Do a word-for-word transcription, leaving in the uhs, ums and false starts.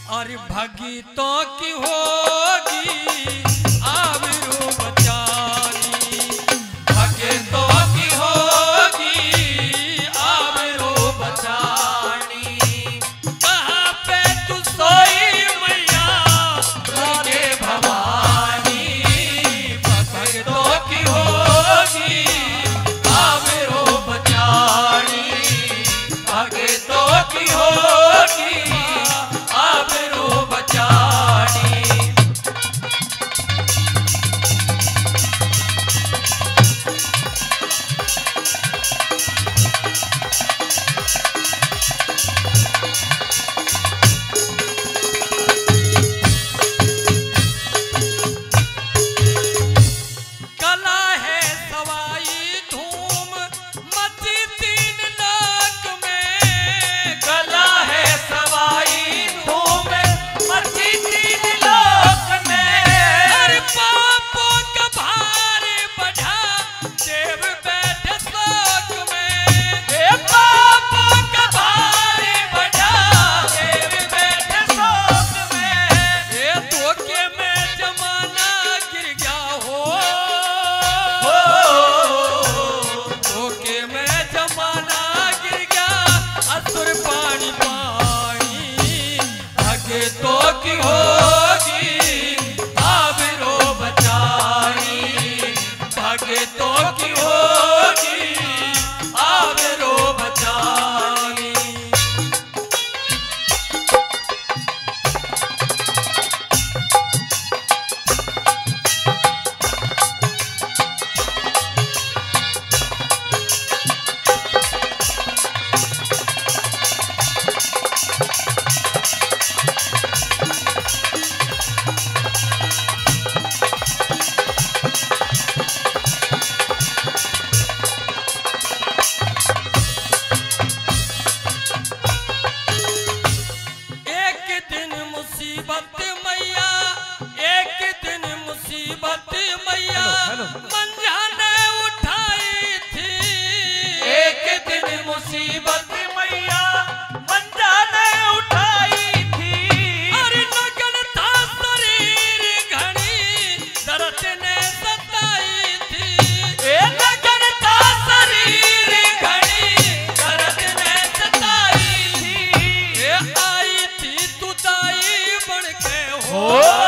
और भगतों की होगी आबरू बचानी, भगतों की होगी आबरू बचानी। कहाँ पे तू सोई मैया दुर्गे भवानी, भगतों की होगी आबरू बचानी, भगतों की होगी आबरू बचानी। कला है सवाई धूम मची तीन लाख में, कला है सवाई धूम मची तीन लाख में। हर पापों का भार बढ़ा देव बैठे शोक में, हे पापों का भार बढ़ा देव बैठे शोक में। हे धोखे में जमाना गिर गया हो, धोखे में जमाना गिर गया असुर पानी पानी। भगतों की होगी आबरू बचानी, भगतों की होगी आबरू बचानी। एक दिन मुसीबत मैया, एक दिन मुसीबत मैया मंजा ने उठाई थी, एक दिन मुसीबत मैया मंजा ने उठाई थी। अरे लगन था शरीर घड़ी दर्द ने सताई थी, ए लगन था शरीर घड़ी दर्द ने सताई थी। ए आई थी तू दाई बन के हो,